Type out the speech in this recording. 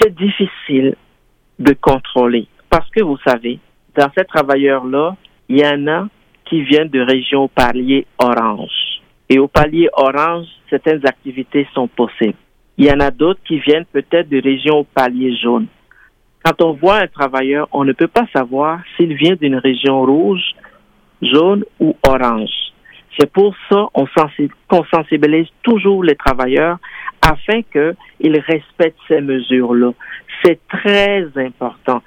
c'est difficile de contrôler. Parce que vous savez, dans ces travailleurs-là, il y en a qui viennent de régions au palier orange. Et au palier orange, certaines activités sont possibles. Il y en a d'autres qui viennent peut-être de régions au palier jaune. Quand on voit un travailleur, on ne peut pas savoir s'il vient d'une région rouge, jaune ou orange. C'est pour ça qu'on sensibilise toujours les travailleurs afin qu'ils respectent ces mesures-là. C'est très important.